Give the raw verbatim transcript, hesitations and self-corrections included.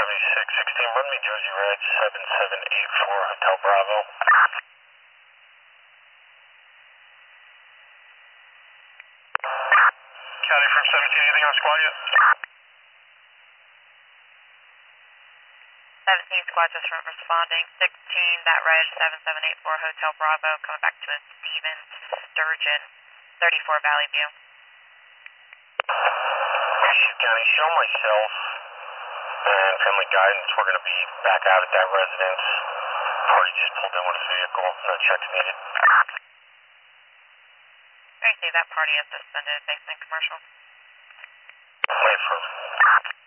six sixteen, run me Jersey Red seven seven eight four Hotel Bravo. County from seventeen, anything on squad yet? seventeen squad just from responding. sixteen, that red seven seven eight four Hotel Bravo, coming back to a Stevens Sturgeon, thirty-four Valley View. County, show myself and friendly guidance. We're going to be back out at that residence. Party just pulled in with a vehicle. No checks needed. I see that party is suspended based in commercial. Wait for him.